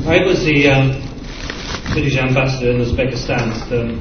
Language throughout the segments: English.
I was the British ambassador in Uzbekistan from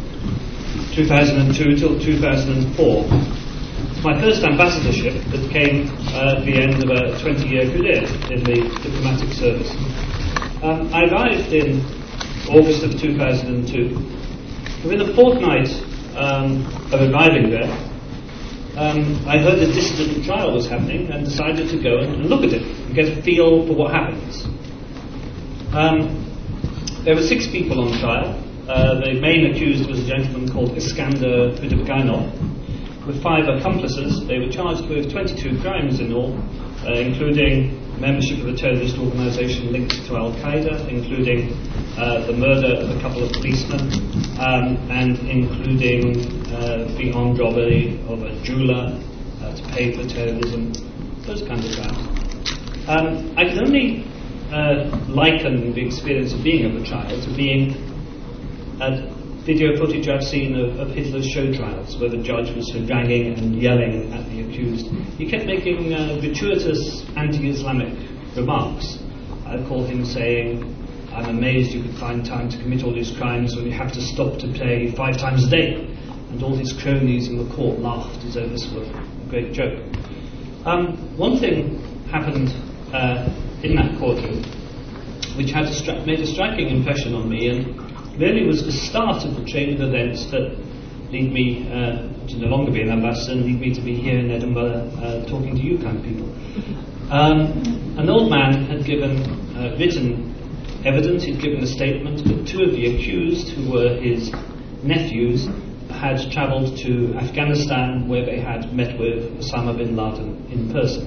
2002 till 2004. It's my first ambassadorship that came at the end of a 20-year career in the diplomatic service. I arrived in August of 2002. Within a fortnight of arriving there, I heard a dissident trial was happening and decided to go and look at it and get a feel for what happens. There were 6 people on trial. The main accused was a gentleman called Iskander Fidibgainov, with 5 accomplices. They were charged with 22 crimes in all, including membership of a terrorist organisation linked to Al-Qaeda, including the murder of a couple of policemen, and including the armed robbery of a jeweler to pay for terrorism, those kinds of crimes. I can only liken the experience of being at the trial to being video footage I've seen of Hitler's show trials, where the judge was haranguing and yelling at the accused. He kept making gratuitous anti-Islamic remarks. I recall him saying, "I'm amazed you could find time to commit all these crimes when you have to stop to pray 5 times a day." And all his cronies in the court laughed as though this were a great joke. One thing happened in that courtroom which had made a striking impression on me, and really was the start of the chain of events that lead me to no longer be an ambassador and lead me to be here in Edinburgh talking to you kind of people. An old man had given written evidence, he'd given a statement, but 2 of the accused, who were his nephews, had travelled to Afghanistan, where they had met with Osama bin Laden in person.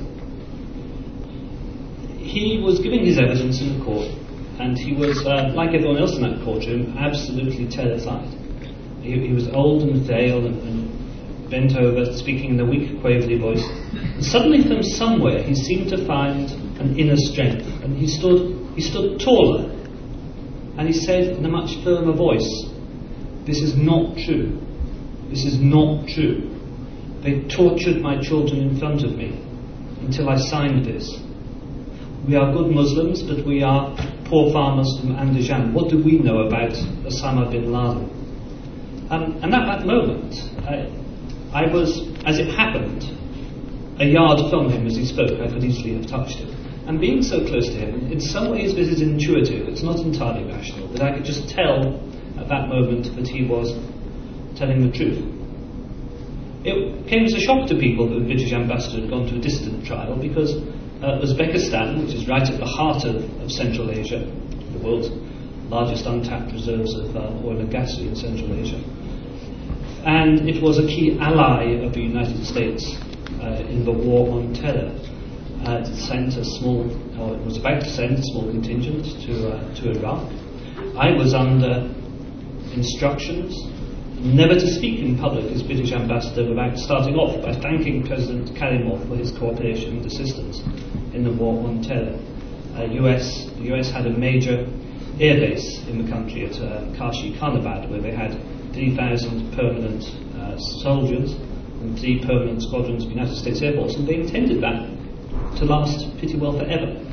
He was giving his evidence in the court, and he was, like everyone else in that courtroom, absolutely terrified. He was old and frail and bent over, speaking in a weak, quavery voice. And suddenly from somewhere he seemed to find an inner strength, and he stood taller, and he said in a much firmer voice, "This is not true. This is not true. They tortured my children in front of me until I signed this. We are good Muslims, but we are poor farmers from Andijan. What do we know about Osama bin Laden?" And at that moment, I was, as it happened, a yard from him as he spoke. I could easily have touched him. And being so close to him, in some ways this is intuitive, it's not entirely rational, but I could just tell at that moment that he was telling the truth. It came as a shock to people that the British ambassador had gone to a dissident trial, because Uzbekistan, which is right at the heart of Central Asia, the world's largest untapped reserves of oil and gas in Central Asia, and it was a key ally of the United States in the war on terror. It was about to send a small contingent to Iraq. I was under instructions never to speak in public as British ambassador without starting off by thanking President Karimov for his cooperation and assistance in the war on terror. The US had a major airbase in the country at Kashi Khanabad, where they had 3,000 permanent soldiers and 3 permanent squadrons of the United States Air Force, and they intended that to last pretty well forever.